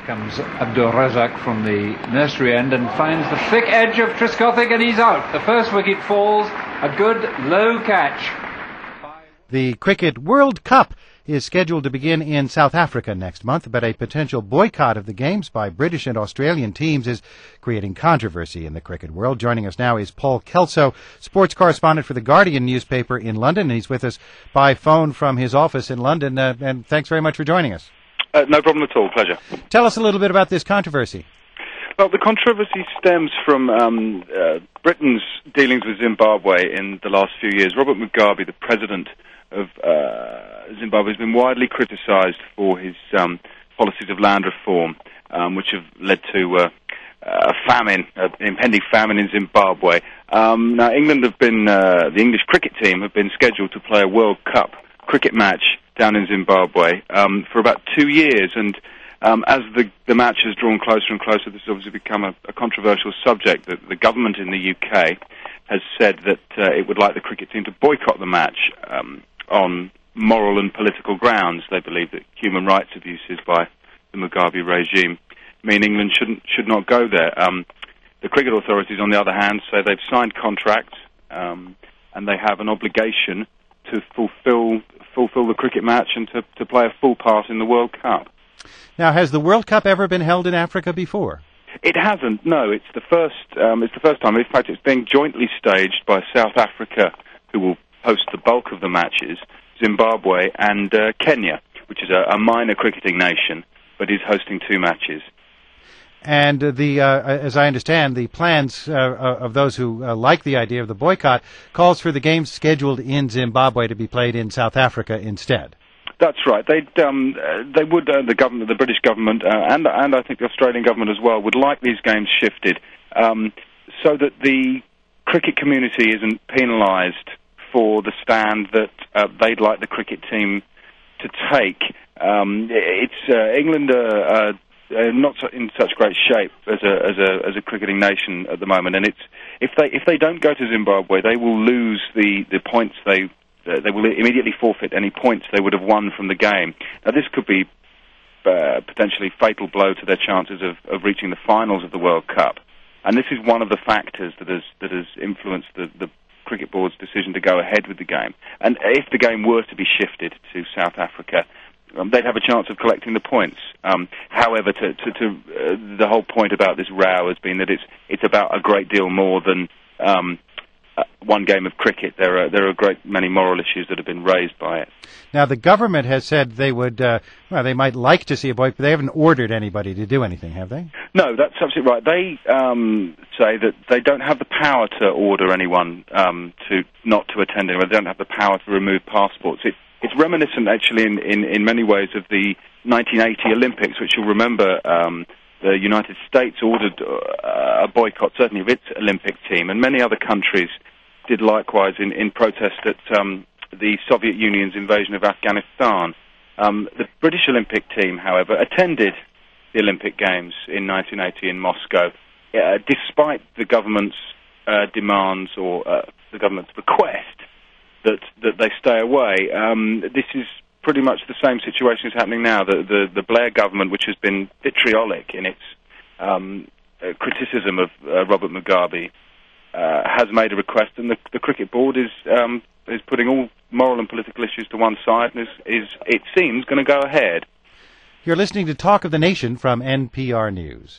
Comes Abdur Razak from the nursery end and finds the thick edge of Trescothick, and he's out. The first wicket falls, a good low catch. The Cricket World Cup is scheduled to begin in South Africa next month, but a potential boycott of the games by British and Australian teams is creating controversy in the cricket world. Joining us now is Paul Kelso, sports correspondent for The Guardian newspaper in London, and he's with us by phone from his office in London, and thanks very much for joining us. No problem at all. Pleasure. Tell us a little bit about this controversy. Well, the controversy stems from Britain's dealings with Zimbabwe in the last few years. Robert Mugabe, the president of Zimbabwe, has been widely criticised for his policies of land reform, which have led to a famine, an impending famine in Zimbabwe. Now, the English cricket team have been scheduled to play a World Cup cricket match down in Zimbabwe for about 2 years, and as the match has drawn closer and closer, this has obviously become a controversial subject. That the government in the UK has said that it would like the cricket team to boycott the match on moral and political grounds. They believe that human rights abuses by the Mugabe regime mean England should not go there. The cricket authorities, on the other hand, say they've signed contracts and they have an obligation to fulfil the cricket match and to play a full part in the World Cup. Now, has the World Cup ever been held in Africa before? It hasn't. No, it's the first. It's the first time. In fact, it's being jointly staged by South Africa, who will host the bulk of the matches, Zimbabwe and Kenya, which is a minor cricketing nation, but is hosting 2 matches. And as I understand, the plans of those who like the idea of the boycott calls for the games scheduled in Zimbabwe to be played in South Africa instead. That's right. They would the British government and I think the Australian government as well would like these games shifted so that the cricket community isn't penalised for the stand that they'd like the cricket team to take. England are not in such great shape as a cricketing nation at the moment, and if they don't go to Zimbabwe, they will lose the points they will immediately forfeit any points they would have won from the game. Now, this could be potentially fatal blow to their chances of reaching the finals of the World Cup, and this is one of the factors that has influenced the Cricket Board's decision to go ahead with the game. And if the game were to be shifted to South Africa, they'd have a chance of collecting the points. However, the whole point about this row has been that it's about a great deal more than one game of cricket. There are a great many moral issues that have been raised by it. Now, the government has said they would, they might like to see a boycott, but they haven't ordered anybody to do anything, have they? No, that's absolutely right. They say that they don't have the power to order anyone not to attend anywhere. They don't have the power to remove passports. It's reminiscent, actually, in many ways of the 1980 Olympics, which you'll remember the United States ordered a boycott, certainly of its Olympic team, and many other countries did likewise in protest at the Soviet Union's invasion of Afghanistan. The British Olympic team, however, attended the Olympic Games in 1980 in Moscow, despite the government's demands or the government's request that they stay away. This is pretty much the same situation is happening now. The Blair government, which has been vitriolic in its criticism of Robert Mugabe, has made a request, and the Cricket Board is putting all moral and political issues to one side and is it seems, going to go ahead. You're listening to Talk of the Nation from NPR News.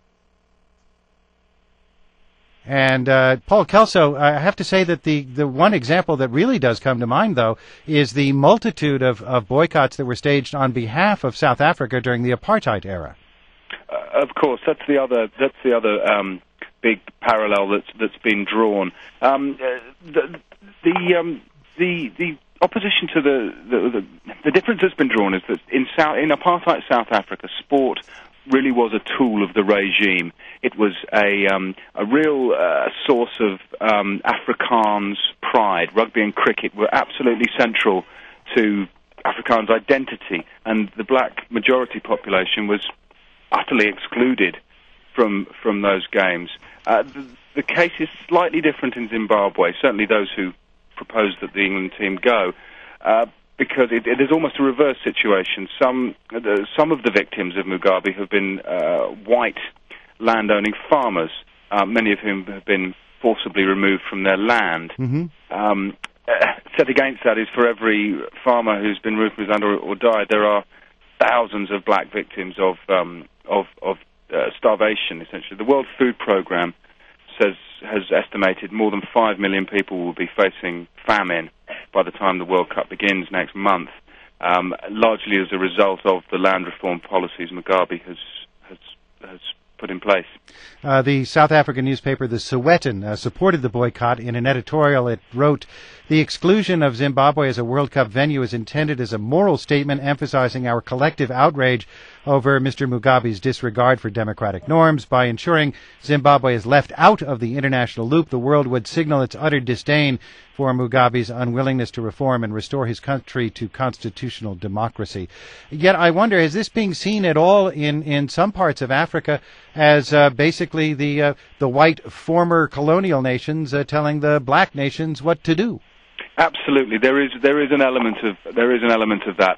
And Paul Kelso, I have to say that the one example that really does come to mind, though, is the multitude of boycotts that were staged on behalf of South Africa during the apartheid era. Of course, that's the other big parallel that's been drawn. The opposition to the difference that's been drawn is that in apartheid South Africa, sport really was a tool of the regime. It was a real source of Afrikaans pride. Rugby and cricket were absolutely central to Afrikaans identity, and the black majority population was utterly excluded from those games. The case is slightly different in Zimbabwe. Certainly those who propose that the England team go because it is almost a reverse situation. Some of the victims of Mugabe have been white land-owning farmers, many of whom have been forcibly removed from their land. Mm-hmm. Set against that is, for every farmer who's been removed from his land or died, there are thousands of black victims of starvation, essentially. The World Food Programme has estimated more than 5 million people will be facing famine by the time the World Cup begins next month, largely as a result of the land reform policies Mugabe has put in place. The South African newspaper, the Sowetan, supported the boycott. In an editorial, it wrote, "The exclusion of Zimbabwe as a World Cup venue is intended as a moral statement emphasizing our collective outrage over Mr. Mugabe's disregard for democratic norms. By ensuring Zimbabwe is left out of the international loop, the world would signal its utter disdain for Mugabe's unwillingness to reform and restore his country to constitutional democracy." Yet I wonder, is this being seen at all in some parts of Africa as basically the white former colonial nations telling the black nations what to do? Absolutely, there is an element of that.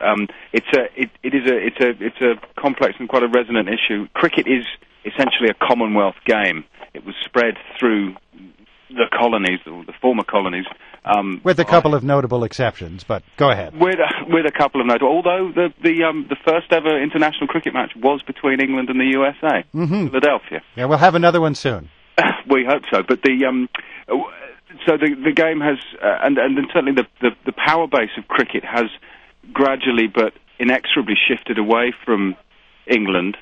It's a complex and quite a resonant issue. Cricket is essentially a Commonwealth game. It was spread through the colonies, the former colonies, with a couple of notable exceptions. But go ahead. With a couple of notable, although the first ever international cricket match was between England and the USA, Philadelphia. Yeah, we'll have another one soon. We hope so. But so the game has, and certainly the power base of cricket has gradually but inexorably shifted away from England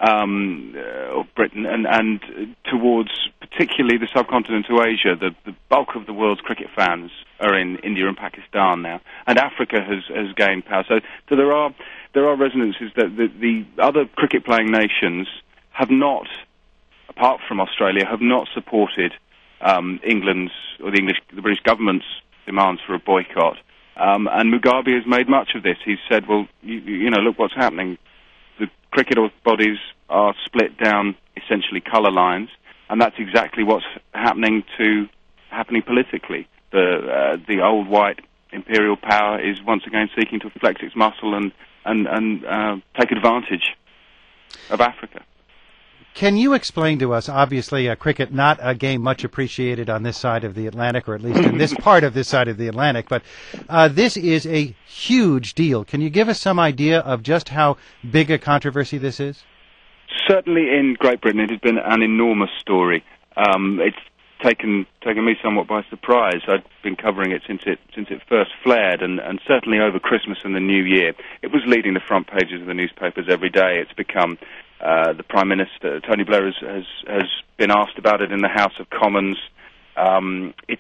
or Britain and towards particularly the subcontinent to Asia. The bulk of the world's cricket fans are in India and Pakistan now, and Africa has gained power. So there are resonances that the other cricket-playing nations have not, apart from Australia, have not supported England's or the British government's demands for a boycott. And Mugabe has made much of this. He's said, well, you know, look what's happening. The cricket bodies are split down essentially colour lines, and that's exactly what's happening politically. The old white imperial power is once again seeking to flex its muscle and take advantage of Africa. Can you explain to us, obviously cricket not a game much appreciated on this side of the Atlantic, or at least in this part of this side of the Atlantic, but this is a huge deal. Can you give us some idea of just how big a controversy this is? Certainly in Great Britain it has been an enormous story. It's taken me somewhat by surprise. I've been covering it since it first flared, and certainly over Christmas and the New Year. It was leading the front pages of the newspapers every day. It's become the Prime Minister, Tony Blair, has been asked about it in the House of Commons. It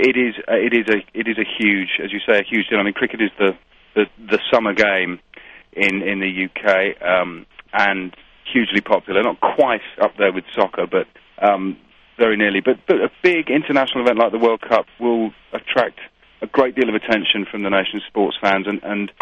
is a huge, as you say, a huge deal. I mean, cricket is the summer game in the UK, and hugely popular. Not quite up there with soccer, but very nearly. But a big international event like the World Cup will attract a great deal of attention from the nation's sports fans, and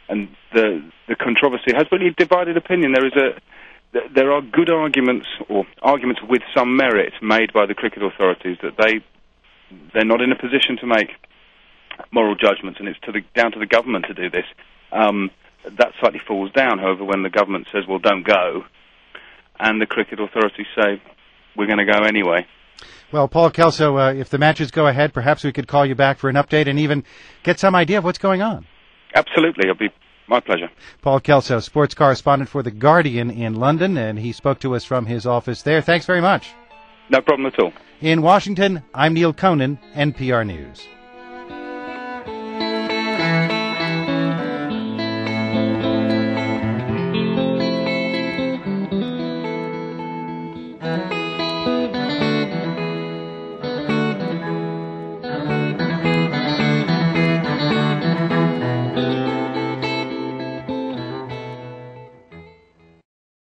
the controversy has really divided opinion. There are good arguments, or arguments with some merit, made by the cricket authorities that they're not in a position to make moral judgments, and it's down to the government to do this. That slightly falls down, however, when the government says, well, don't go, and the cricket authorities say, we're going to go anyway. Well, Paul Kelso, if the matches go ahead, perhaps we could call you back for an update and even get some idea of what's going on. Absolutely. It'll be my pleasure. Paul Kelso, sports correspondent for The Guardian in London, and he spoke to us from his office there. Thanks very much. No problem at all. In Washington, I'm Neil Conan, NPR News.